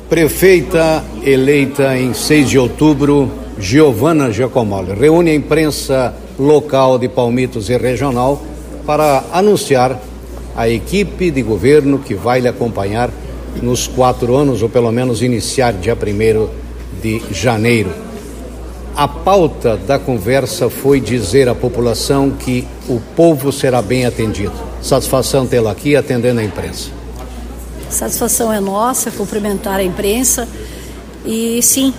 Prefeita eleita em 6 de outubro, Giovana Giacomelli, reúne a imprensa local de Palmitos e regional para anunciar a equipe de governo que vai lhe acompanhar nos 4 anos, ou pelo menos iniciar dia 1º de janeiro. A pauta da conversa foi dizer à população que o povo será bem atendido. Satisfação tê-la aqui atendendo a imprensa. Satisfação é nossa, cumprimentar a imprensa e sim,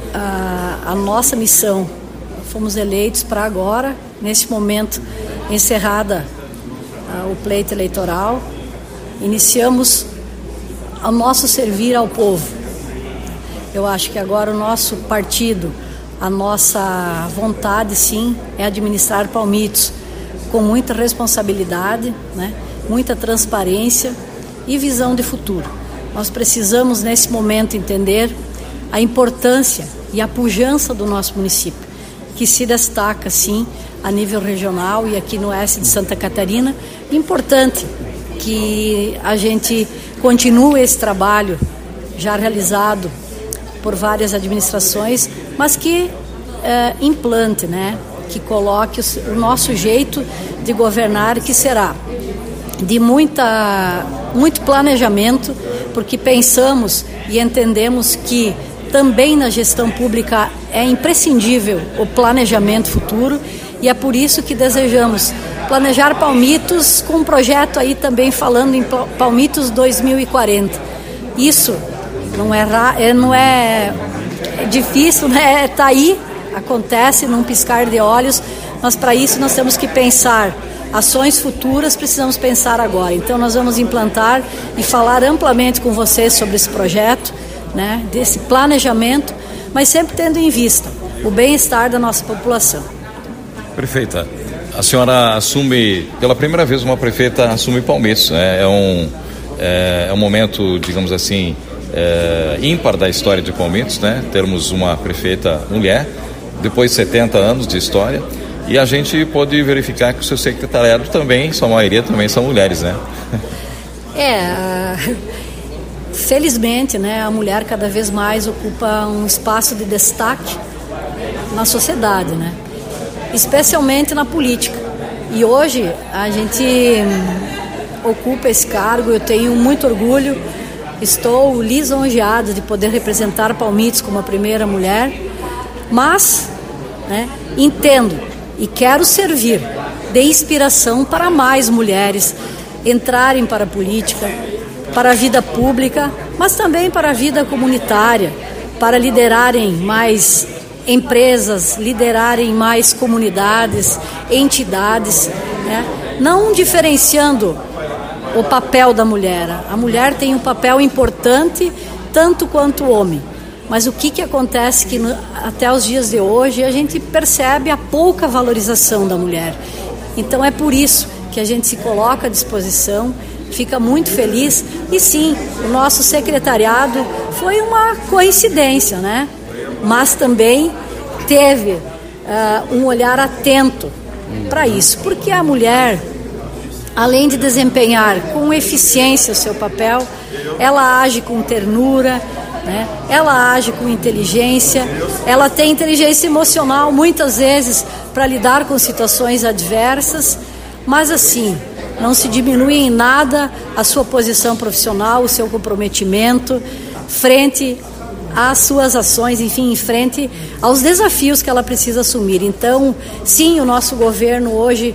a nossa missão, fomos eleitos para agora, nesse momento, encerrada o pleito eleitoral, iniciamos o nosso servir ao povo. Eu acho que agora o nosso partido, a nossa vontade sim, é administrar Palmitos com muita responsabilidade, né? Muita transparência e visão de futuro. Nós precisamos nesse momento entender a importância e a pujança do nosso município, que se destaca sim a nível regional e aqui no oeste de Santa Catarina. Importante que a gente continue esse trabalho já realizado por várias administrações, mas que implante, né? Que coloque o nosso jeito de governar, que será de muito planejamento, porque pensamos e entendemos que também na gestão pública é imprescindível o planejamento futuro, e é por isso que desejamos planejar Palmitos com um projeto aí também falando em Palmitos 2040. Isso não é difícil, né? Está aí, acontece num piscar de olhos, mas para isso nós temos que pensar ações futuras, precisamos pensar agora. Então nós vamos implantar e falar amplamente com vocês sobre esse projeto, né, desse planejamento, mas sempre tendo em vista o bem-estar da nossa população. Prefeita, a senhora assume, pela primeira vez uma prefeita assume Palmitos, né? É um momento, digamos assim, ímpar da história de Palmitos, né? Termos uma prefeita mulher, depois de 70 anos de história. E a gente pode verificar que o seu secretariado também, sua maioria também são mulheres, né? Felizmente, né, a mulher cada vez mais ocupa um espaço de destaque na sociedade, né? Especialmente na política. E hoje a gente ocupa esse cargo, eu tenho muito orgulho, estou lisonjeada de poder representar Palmitos como a primeira mulher, mas, né, entendo e quero servir de inspiração para mais mulheres entrarem para a política, para a vida pública, mas também para a vida comunitária, para liderarem mais empresas, liderarem mais comunidades, entidades, né? Não diferenciando o papel da mulher. A mulher tem um papel importante tanto quanto o homem. Mas o que acontece que até os dias de hoje a gente percebe a pouca valorização da mulher. Então é por isso que a gente se coloca à disposição, fica muito feliz. E sim, o nosso secretariado foi uma coincidência, né? Mas também teve um olhar atento para isso, porque a mulher, além de desempenhar com eficiência o seu papel, ela age com ternura, né? Ela age com inteligência, ela tem inteligência emocional muitas vezes para lidar com situações adversas, mas assim, não se diminui em nada a sua posição profissional, o seu comprometimento frente às suas ações, enfim, em frente aos desafios que ela precisa assumir. Então, sim, o nosso governo hoje,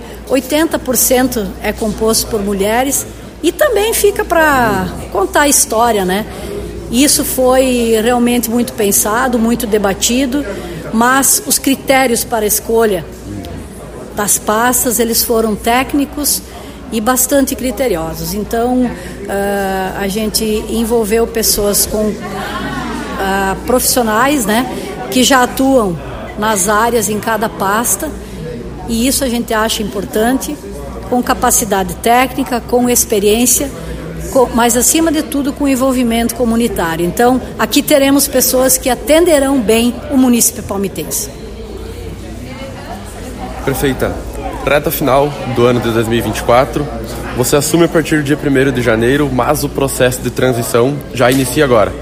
80% é composto por mulheres, e também fica para contar a história, né? Isso foi realmente muito pensado, muito debatido, mas os critérios para a escolha das pastas, eles foram técnicos e bastante criteriosos. Então, a gente envolveu pessoas com profissionais, né, que já atuam nas áreas em cada pasta, e isso a gente acha importante, com capacidade técnica, com experiência, mas acima de tudo com envolvimento comunitário. Então, aqui teremos pessoas que atenderão bem o município palmitense. Prefeita, reta final do ano de 2024, você assume a partir do dia 1º de janeiro, mas o processo de transição já inicia agora.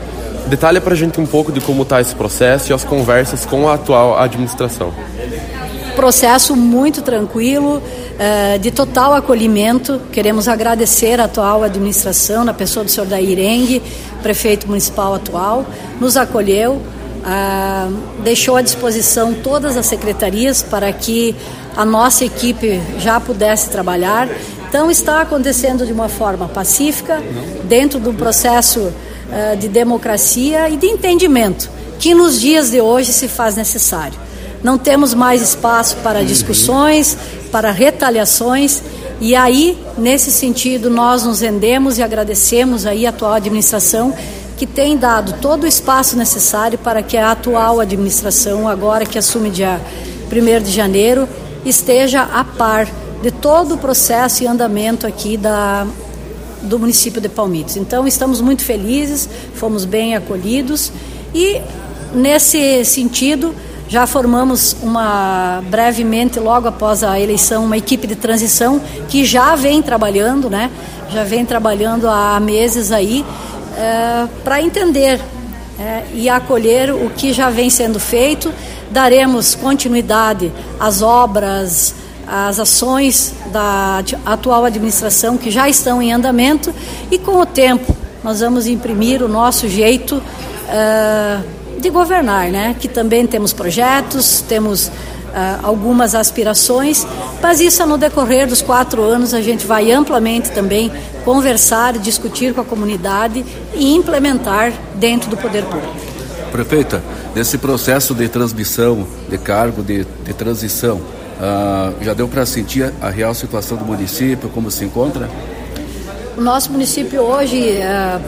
Detalhe para a gente um pouco de como está esse processo e as conversas com a atual administração. Processo muito tranquilo, de total acolhimento. Queremos agradecer a atual administração, na pessoa do senhor Dair Eng, prefeito municipal atual, nos acolheu, deixou à disposição todas as secretarias para que a nossa equipe já pudesse trabalhar. Então está acontecendo de uma forma pacífica, dentro de um processo de democracia e de entendimento, que nos dias de hoje se faz necessário. Não temos mais espaço para discussões, para retaliações, e aí, nesse sentido, nós nos rendemos e agradecemos aí a atual administração, que tem dado todo o espaço necessário para que a atual administração, agora que assume dia 1º de janeiro, esteja a par de todo o processo e andamento aqui do município de Palmitos. Então, estamos muito felizes, fomos bem acolhidos e, nesse sentido, já formamos brevemente, logo após a eleição, uma equipe de transição que já vem trabalhando, né? Já vem trabalhando há meses aí, para entender e acolher o que já vem sendo feito. Daremos continuidade às obras, às ações da atual administração que já estão em andamento, e com o tempo nós vamos imprimir o nosso jeito de governar, né? Que também temos projetos, temos algumas aspirações, mas isso no decorrer dos 4 anos a gente vai amplamente também conversar, discutir com a comunidade e implementar dentro do poder público. Prefeita, nesse processo de transmissão de cargo, de transição, já deu para sentir a real situação do município, como se encontra? O nosso município hoje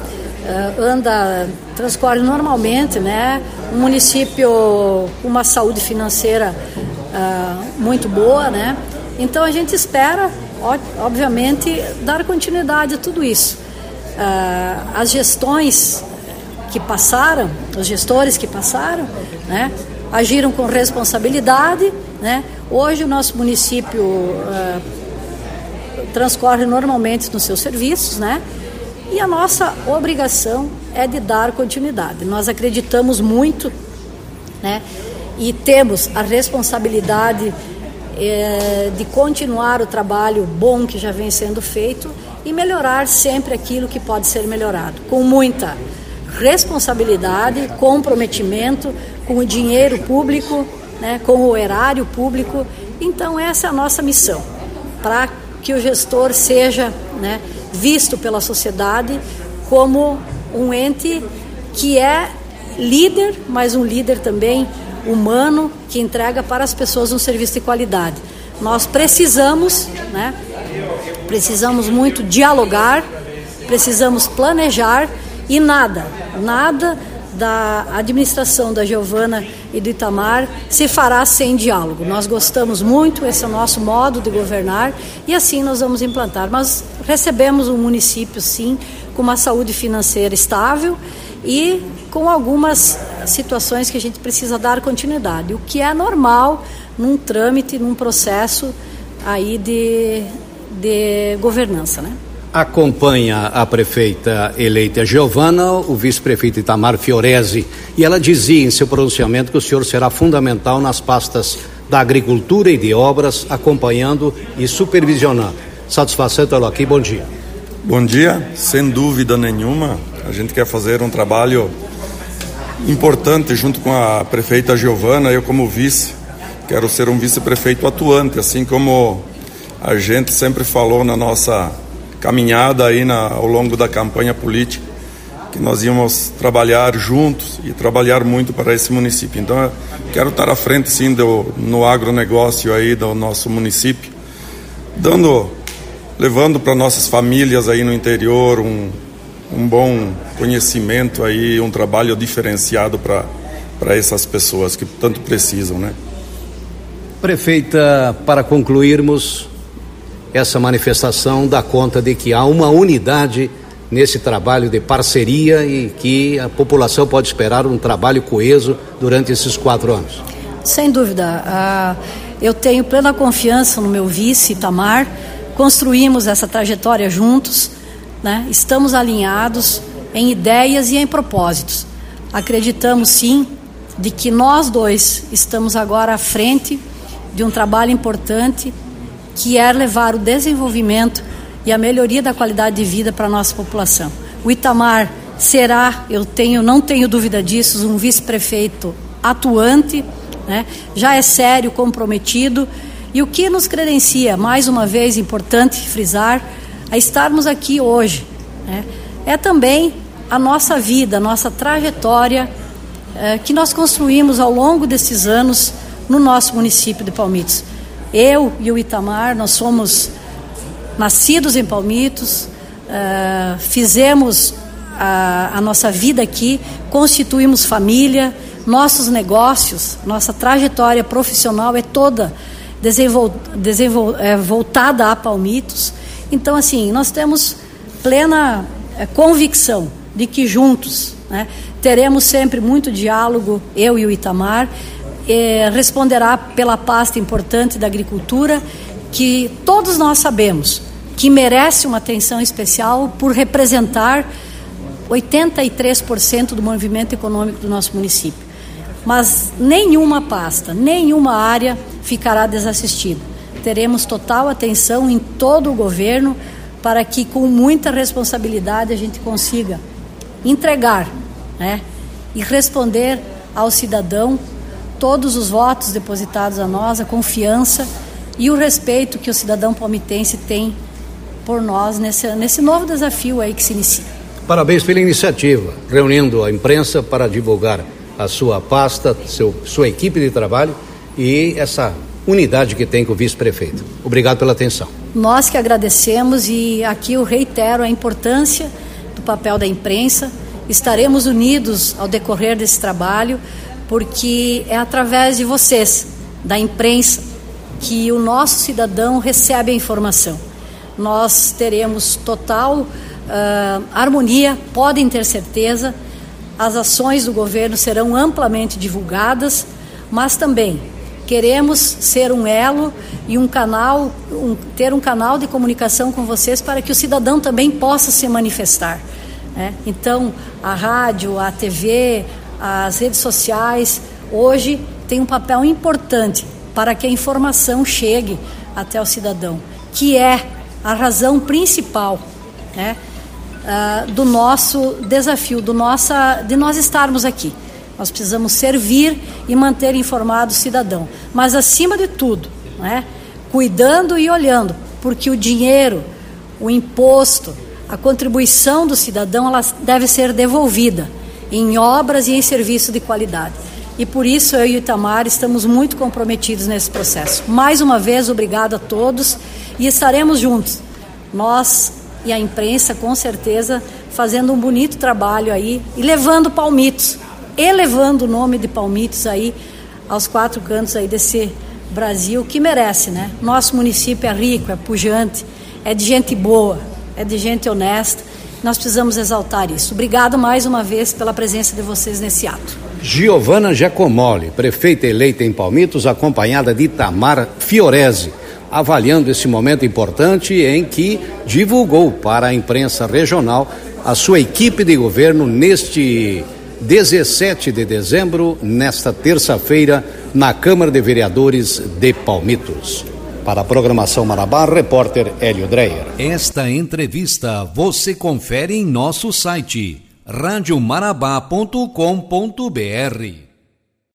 transcorre normalmente, né? Um município com uma saúde financeira muito boa, né? Então a gente espera, obviamente, dar continuidade a tudo isso. As gestões que passaram, os gestores que passaram, né, agiram com responsabilidade, né? Hoje o nosso município transcorre normalmente nos seus serviços, né? E a nossa obrigação é de dar continuidade. Nós acreditamos muito, né? E temos a responsabilidade de continuar o trabalho bom que já vem sendo feito e melhorar sempre aquilo que pode ser melhorado, com muita responsabilidade, comprometimento com o dinheiro público, né, com o erário público. Então essa é a nossa missão, para que o gestor seja, né, visto pela sociedade como um ente que é líder, mas um líder também humano, que entrega para as pessoas um serviço de qualidade. Nós precisamos, né, precisamos muito dialogar, precisamos planejar, e nada da administração da Giovana e do Itamar se fará sem diálogo. Nós gostamos muito, esse é o nosso modo de governar, e assim nós vamos implantar. Mas recebemos um município, sim, com uma saúde financeira estável e com algumas situações que a gente precisa dar continuidade, o que é normal num trâmite, num processo aí de governança, né? Acompanha a prefeita eleita Giovana, o vice-prefeito Itamar Fiorese, e ela dizia em seu pronunciamento que o senhor será fundamental nas pastas da agricultura e de obras, acompanhando e supervisionando. Satisfação tê-lo aqui, bom dia. Bom dia, sem dúvida nenhuma, a gente quer fazer um trabalho importante junto com a prefeita Giovana. Eu, como vice, quero ser um vice-prefeito atuante, assim como a gente sempre falou na nossa caminhada aí ao longo da campanha política, que nós íamos trabalhar juntos e trabalhar muito para esse município. Então eu quero estar à frente, sim, no agronegócio aí do nosso município, levando para nossas famílias aí no interior um bom conhecimento aí, um trabalho diferenciado para essas pessoas que tanto precisam, né? Prefeita, para concluirmos, essa manifestação dá conta de que há uma unidade nesse trabalho de parceria e que a população pode esperar um trabalho coeso durante esses 4 anos. Sem dúvida. Eu tenho plena confiança no meu vice, Itamar. Construímos essa trajetória juntos, né? Estamos alinhados em ideias e em propósitos. acreditamos sim de que nós dois estamos agora à frente de um trabalho importante que é levar o desenvolvimento e a melhoria da qualidade de vida para a nossa população. O Itamar será, não tenho dúvida disso, um vice-prefeito atuante, né? Já é sério, comprometido, e o que nos credencia, mais uma vez, importante frisar, a estarmos aqui hoje, né? É também a nossa vida, a nossa trajetória que nós construímos ao longo desses anos no nosso município de Palmitos. Eu e o Itamar, nós somos nascidos em Palmitos, fizemos a nossa vida aqui, constituímos família, nossos negócios, nossa trajetória profissional é toda voltada a Palmitos. Então, assim, nós temos plena convicção de que juntos, né, teremos sempre muito diálogo, eu e o Itamar, responderá pela pasta importante da agricultura, que todos nós sabemos que merece uma atenção especial por representar 83% do movimento econômico do nosso município. Mas nenhuma pasta, nenhuma área ficará desassistida. Teremos total atenção em todo o governo para que, com muita responsabilidade, a gente consiga entregar, né, e responder ao cidadão todos os votos depositados a nós, a confiança e o respeito que o cidadão palmitense tem por nós nesse novo desafio aí que se inicia. Parabéns pela iniciativa, reunindo a imprensa para divulgar a sua pasta, sua equipe de trabalho e essa unidade que tem com o vice-prefeito. Obrigado pela atenção. Nós que agradecemos, e aqui eu reitero a importância do papel da imprensa. Estaremos unidos ao decorrer desse trabalho, porque é através de vocês, da imprensa, que o nosso cidadão recebe a informação. Nós teremos total harmonia, podem ter certeza, as ações do governo serão amplamente divulgadas, mas também queremos ser um elo e ter um canal de comunicação com vocês para que o cidadão também possa se manifestar, né? Então, a rádio, a TV, as redes sociais, hoje tem um papel importante para que a informação chegue até o cidadão, que é a razão principal, né, do nosso desafio, de nós estarmos aqui. Nós precisamos servir e manter informado o cidadão, mas acima de tudo, né, cuidando e olhando, porque o dinheiro, o imposto, a contribuição do cidadão, ela deve ser devolvida em obras e em serviço de qualidade. E por isso eu e o Itamar estamos muito comprometidos nesse processo. Mais uma vez, obrigado a todos, e estaremos juntos, nós e a imprensa, com certeza, fazendo um bonito trabalho aí e levando Palmitos, elevando o nome de Palmitos aí aos 4 cantos aí desse Brasil que merece, né? Nosso município é rico, é pujante, é de gente boa, é de gente honesta. Nós precisamos exaltar isso. Obrigado mais uma vez pela presença de vocês nesse ato. Giovana Giacomoli, prefeita eleita em Palmitos, acompanhada de Itamar Fiorese, avaliando esse momento importante em que divulgou para a imprensa regional a sua equipe de governo neste 17 de dezembro, nesta terça-feira, na Câmara de Vereadores de Palmitos. Para a programação Marabá, repórter Hélio Dreyer. Esta entrevista você confere em nosso site radiomarabá.com.br.